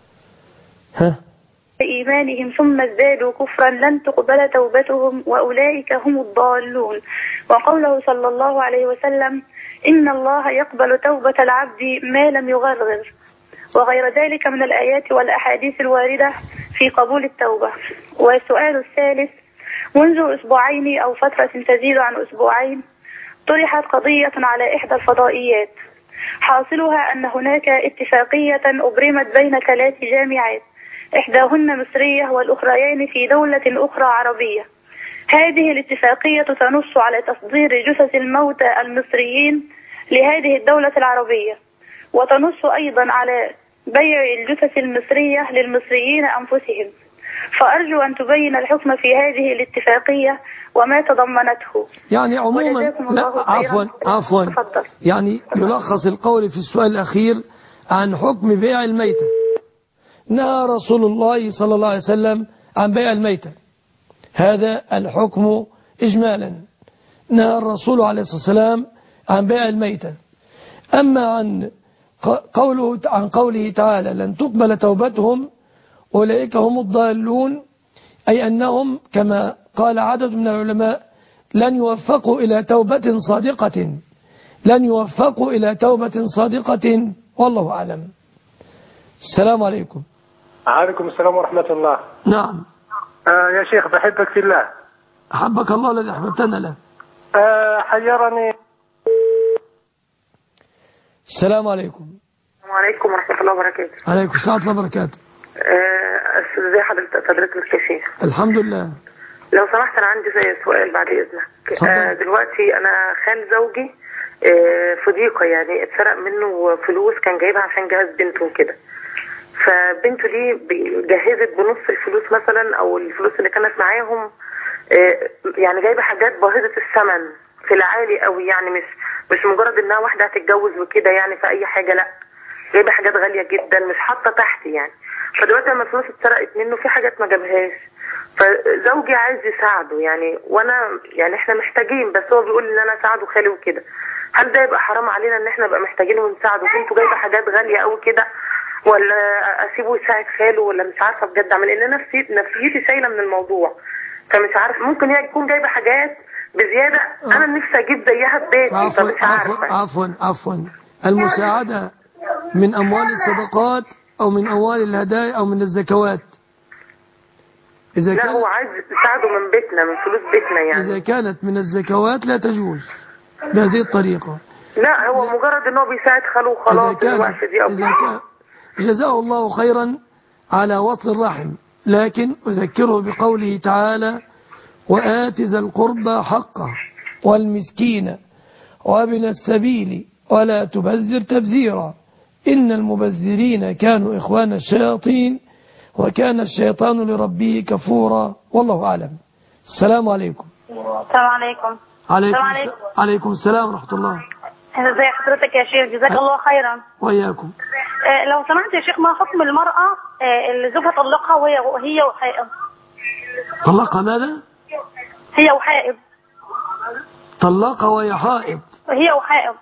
بإيمانهم ثم ازدادوا كفرا لن تقبل توبتهم وأولئك هم الضالون. وقوله صلى الله عليه وسلم إن الله يقبل توبة العبد ما لم يغرغر وغير ذلك من الآيات والأحاديث الواردة في قبول التوبة. والسؤال الثالث منذ أسبوعين أو فترة تزيد عن أسبوعين طرحت قضية على إحدى الفضائيات حاصلها أن هناك اتفاقية أبرمت بين 3 جامعات إحداهن مصرية والأخريين في دولة أخرى عربية. هذه الاتفاقية تنص على تصدير جثث الموتى المصريين لهذه الدولة العربية وتنص أيضا على بيع الجثث المصرية للمصريين أنفسهم. فأرجو أن تبين الحكم في هذه الاتفاقية وما تضمنته. يعني عموما عفوا يعني يلخص القول في السؤال الأخير عن حكم بيع الميتة. نهى رسول الله صلى الله عليه وسلم عن بيع الميتة، هذا الحكم إجمالا، نهى الرسول عليه الصلاة والسلام عن بيع الميتة. أما عن قوله تعالى لن تقبل توبتهم أولئك هم الضالون، أي أنهم كما قال عدد من العلماء لن يوفقوا إلى توبة صادقة، لن يوفقوا إلى توبة صادقة، والله أعلم. السلام عليكم. عليكم السلام ورحمة الله. نعم. يا شيخ بحبك في الله. أحبك الله الذي أحببتنا له. حيرني. السلام عليكم. السلام عليكم ورحمة الله وبركاته. عليكم السلام ورحمة الله وبركاته. ازي حضرتك يا شيخ؟ الحمد لله. لو سمحت أنا عندي سؤال بعد إذنك. دلوقتي أنا خال زوجي صديقة يعني اتسرق منه فلوس كان جايبها عشان جهاز بنته وكده، فبنته دي جهزت بنص الفلوس مثلا أو الفلوس اللي كانت معاهم، يعني جايبة حاجات باهظة الثمن في العالي قوي، يعني مش مجرد إنها واحدة هتتجوز وكده يعني في أي حاجة، لأ جايبة حاجات غالية جدا مش حاطة تحت يعني. فدلوقتي لما الفلوس اتسرقت منه في حاجات ما جابهاش، فزوجي عايز يساعده يعني، وانا يعني احنا محتاجين، بس هو بيقول ان انا اساعده خالي وكده. هل ده يبقى حرام علينا ان احنا نبقى محتاجين ونساعده؟ كنتوا جايبه حاجات غاليه قوي كده، ولا اسيبه يساعد خاله، ولا مش عارفه بجد اعمل ايه، لان نفسيتي شايله من الموضوع، فمش عارف ممكن هي تكون جايبه حاجات بزياده انا نفسي اجيب زيها في بيتي، فمش عارفه. عفوا المساعده من اموال الصدقات او من اموال الهدايا او من الزكوات. لا هو عايز يساعده من بيتنا، من فلوس بيتنا يعني. إذا كانت من الزكوات لا تجوز بهذه الطريقة. لا هو مجرد أنه بيساعد خاله وخلاص. إذا كان جزاه الله خيرا على وصل الرحم، لكن أذكره بقوله تعالى وآت ذا القربى حقه والمسكين وابن السبيل ولا تبذر تبذيرا إن المبذرين كانوا إخوان الشياطين وكان الشيطان لربه كفورا، والله أعلم. السلام عليكم. السلام عليكم. عليكم السلام ورحمة الله. ازي حضرتك يا شيخ؟ جزاك الله خيرا. وإياكم. لو سمحت يا شيخ، ما حكم المرأة اللي زوجها طلقها وهي وحائض؟ طلقها ماذا؟ هي وحائض. طلقها وهي حائض. هي وحائض.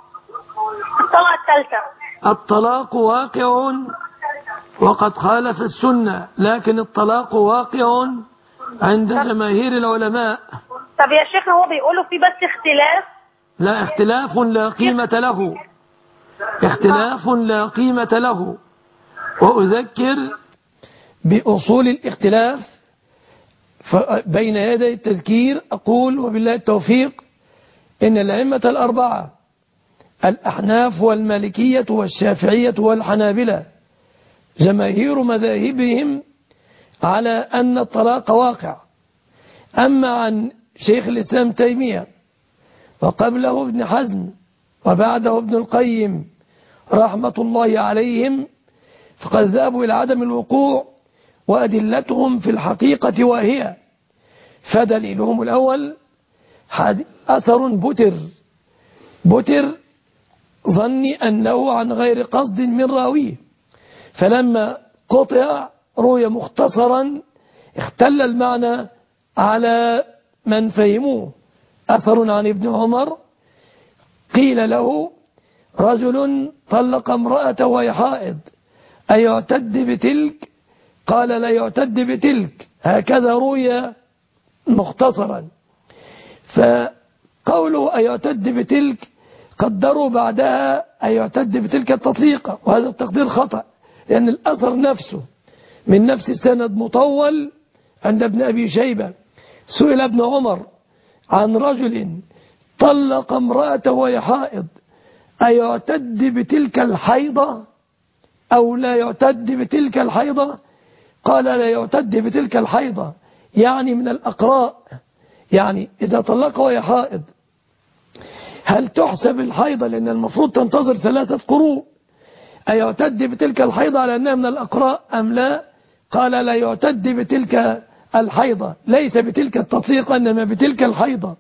الطلقة الثالثة. الطلاق واقع وقد خالف السنة، لكن الطلاق واقع عند جماهير العلماء. طب يا شيخ هو بيقولوا في بس اختلاف. لا اختلاف لا قيمة له، اختلاف لا قيمة له. وأذكر بأصول الاختلاف بين يدي التذكير. أقول وبالله التوفيق إن الأئمة الأربعة الأحناف والمالكية والشافعية والحنابلة جماهير مذاهبهم على أن الطلاق واقع. أما عن شيخ الإسلام تيمية وقبله ابن حزم وبعده ابن القيم رحمة الله عليهم فقد ذهبوا إلى عدم الوقوع، وأدلتهم في الحقيقة واهية. فدليلهم الأول أثر بتر ظني أنه عن غير قصد من راويه، فلما قطع روي مختصرا اختل المعنى على من فهموه. أثر عن ابن عمر قيل له رجل طلق امرأة وهي حائض أيعتد بتلك؟ قال لا يعتد بتلك، هكذا روي مختصرا. فقوله أيعتد بتلك قدروا بعدها أيعتد بتلك التطليقة، وهذا التقدير خطأ، لأن الأثر نفسه من نفس السند مطول عند ابن أبي شيبة. سئل ابن عمر عن رجل طلق امرأته وهي حائض أيعتد بتلك الحيضة أو لا يعتد بتلك الحيضة؟ قال لا يعتد بتلك الحيضة، يعني من الأقراء، يعني إذا طلق وهي حائض هل تحسب الحيضة؟ لأن المفروض تنتظر 3 قروء. أيعتد بتلك الحيضة على أنها من الأقراء أم لا؟ قال لا يعتد بتلك الحيضة، ليس بتلك التطليق إنما بتلك الحيضة.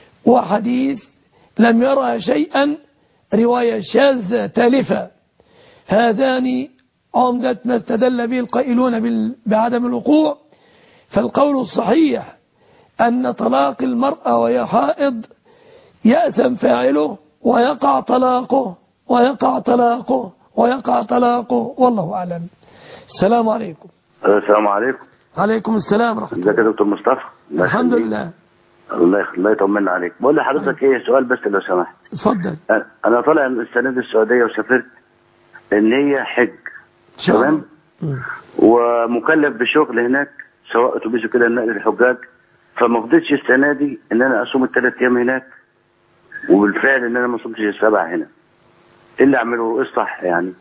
وحديث لم يرى شيئا رواية شاذة تالفة، هذان عمدة ما استدل به القائلون بعدم الوقوع. فالقول الصحيح أن طلاق المرأة وهي حائض يأثم فاعله ويقع طلاقه والله أعلم. السلام عليكم. السلام عليكم. عليكم السلام ورحمة الله. ازيك يا دكتور مصطفى؟ الحمد لله. الله يطمنا عليك. بقول لحضرتك ايه سؤال بس لو سمحت. اتفضل. انا طالع السنه دي السعوديه وسافرت ان هي حج تمام، ومكلف بشغل هناك سواء اتوبيس كده نقل الحجاج، فما فضلتش السنه دي ان انا اصوم ال3 ايام هناك، وبالفعل ان انا ما صمتش ال7 هنا. ايه اللي اعمله؟ ايه الصح يعني؟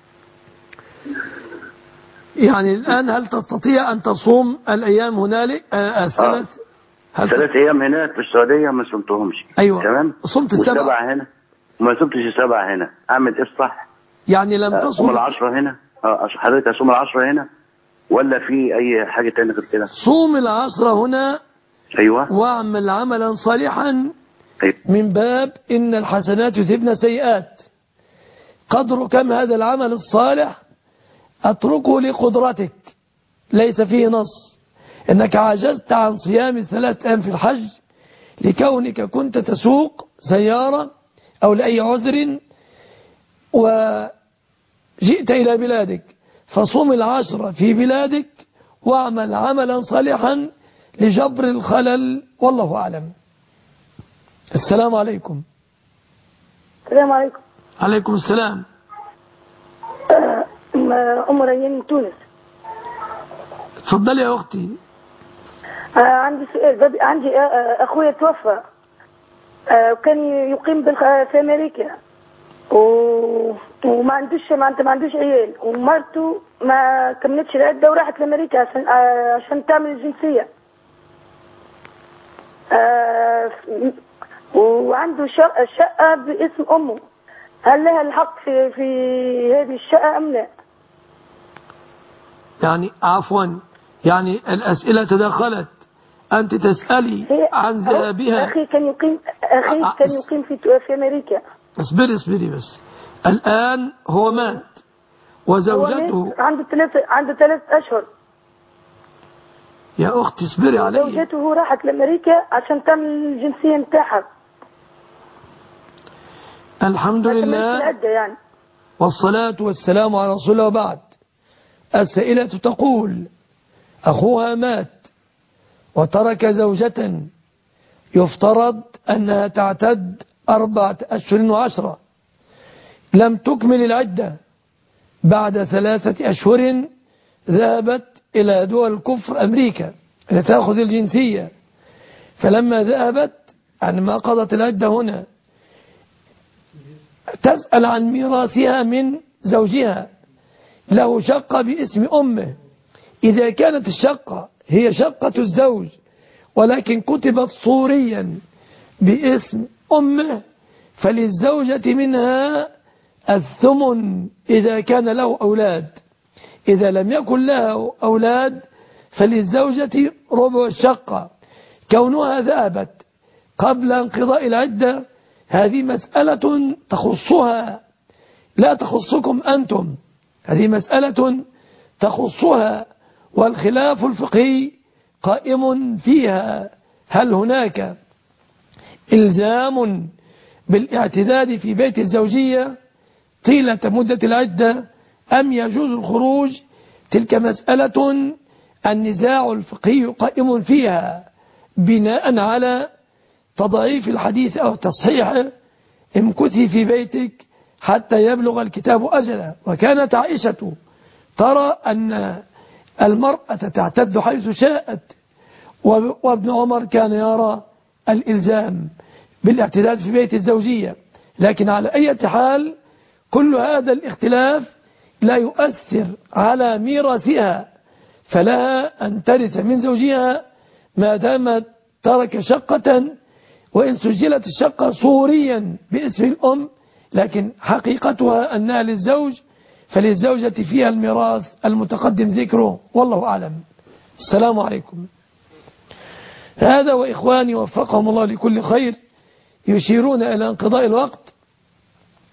يعني الآن هل تستطيع أن تصوم الأيام هنالك الثلاث؟ 3 ايام هناك في السعوديه ما صمتهمش. ايوه تمام. صمت ال7 هنا وما صمتش ال7 هنا، اعمل ايه الصح؟ يعني لم تصوم اصوم ال10 هنا؟ حضرتك اصوم ال10 هنا ولا في اي حاجه ثانيه غير كده؟ صوم ال10 هنا. ايوه. واعمل عملا صالحا. أيوة. من باب ان الحسنات يذهبن سيئات. قدر كم هذا العمل الصالح اتركه لقدرتك، ليس فيه نص انك عجزت عن صيام 3 أيام في الحج لكونك كنت تسوق سيارة او لأي عذر وجئت الى بلادك، فصوم ال10 في بلادك واعمل عملا صالحا لجبر الخلل والله اعلم. السلام عليكم. السلام عليكم. عليكم السلام. أم ريان من تونس. اتفضلي يا أختي. عندي سؤال. عندي أخويا توفى وكان يقيم في أمريكا وما عندوش عيال، ومرته ما كملتش العدة وراحت لأمريكا عشان تعمل الجنسية. وعنده شقة باسم أمه، هل لها الحق في هذه الشقة أم لا؟ يعني عفوا، يعني الأسئلة تداخلت. أنت تسألي عن ذهابها. أخي كان يقيم في أمريكا. اصبري بس. الآن هو مات وزوجته عنده 3 أشهر. يا أختي اصبري علي. زوجته راحت لأمريكا عشان تعمل الجنسية نتاعها. الحمد لله يعني. والصلاة والسلام على رسول الله وبعد. السائلة تقول أخوها مات وترك زوجة يفترض أنها تعتد 4 أشهر و10، لم تكمل العدة. بعد 3 أشهر ذهبت إلى دول الكفر أمريكا لتأخذ الجنسية، فلما ذهبت يعني ما قضت العدة هنا تسأل عن ميراثها من زوجها، له شقة باسم أمه. إذا كانت الشقة هي شقة الزوج ولكن كتبت صوريا باسم أمه فللزوجة منها الثمن إذا كان له أولاد. إذا لم يكن له أولاد فللزوجة ربع الشقة. كونها ذهبت قبل انقضاء العدة هذه مسألة تخصها لا تخصكم أنتم، هذه مسألة تخصها، والخلاف الفقهي قائم فيها. هل هناك إلزام بالاعتداد في بيت الزوجية طيلة مدة العدة أم يجوز الخروج؟ تلك مسألة النزاع الفقهي قائم فيها بناء على تضعيف الحديث أو تصحيحه: امكثي في بيتك حتى يبلغ الكتاب أجله. وكانت عائشة ترى أن المرأة تعتد حيث شاءت، وابن عمر كان يرى الإلزام بالاعتداد في بيت الزوجية. لكن على أي حال كل هذا الاختلاف لا يؤثر على ميراثها، فلها أن ترث من زوجها ما دام ترك شقة، وإن سجلت الشقة صوريا باسم الأم لكن حقيقتها أنها للزوج، فللزوجة فيها الميراث المتقدم ذكره والله أعلم. السلام عليكم. هذا وإخواني وفقهم الله لكل خير يشيرون إلى انقضاء الوقت،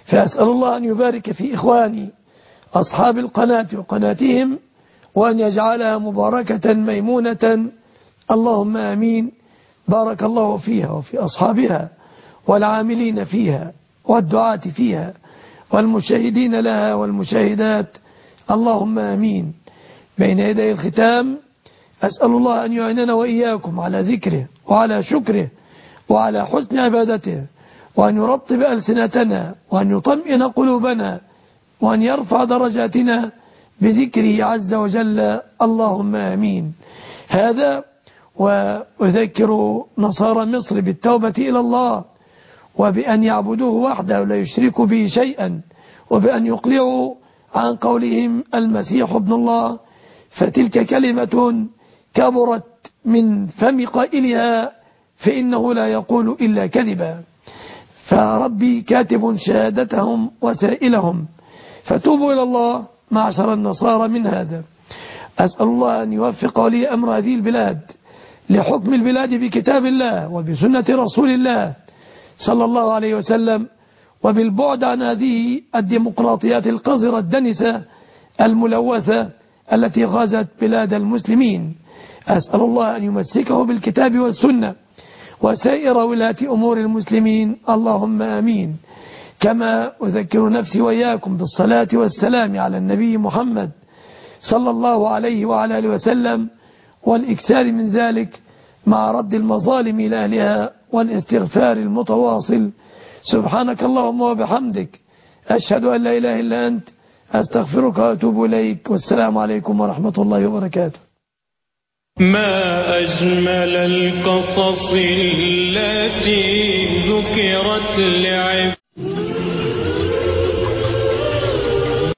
فأسأل الله أن يبارك في إخواني أصحاب القناة وقناتهم، وأن يجعلها مباركة ميمونة، اللهم آمين. بارك الله فيها وفي أصحابها والعاملين فيها والدعاة فيها والمشاهدين لها والمشاهدات، اللهم آمين. بين يدي الختام أسأل الله أن يعيننا وإياكم على ذكره وعلى شكره وعلى حسن عبادته، وأن يرطب ألسنتنا، وأن يطمئن قلوبنا، وأن يرفع درجاتنا بذكره عز وجل، اللهم آمين. هذا وأذكر نصارى مصر بالتوبة إلى الله، وبأن يعبدوه وحده ولا يشركوا به شيئا، وبأن يقلعوا عن قولهم المسيح ابن الله، فتلك كلمة كبرت من فم قائلها، فإنه لا يقول إلا كذبا. فربي كاتب شهادتهم وسائلهم، فتوبوا إلى الله معشر النصارى من هذا. أسأل الله أن يوفق ولي أمر هذه البلاد لحكم البلاد بكتاب الله وبسنة رسول الله صلى الله عليه وسلم، وبالبعد عن هذه الديمقراطيات القذرة الدنسة الملوثة التي غزت بلاد المسلمين. أسأل الله أن يمسكه بالكتاب والسنة وسائر ولاة أمور المسلمين، اللهم آمين. كما أذكر نفسي وإياكم بالصلاة والسلام على النبي محمد صلى الله عليه وعلى آله وسلم، والإكثار من ذلك مع رد المظالم إلى أهلها والاستغفار المتواصل. سبحانك اللهم وبحمدك، أشهد أن لا إله إلا أنت، أستغفرك وأتوب إليك، والسلام عليكم ورحمة الله وبركاته. ما أجمل القصص التي ذكرت لعباد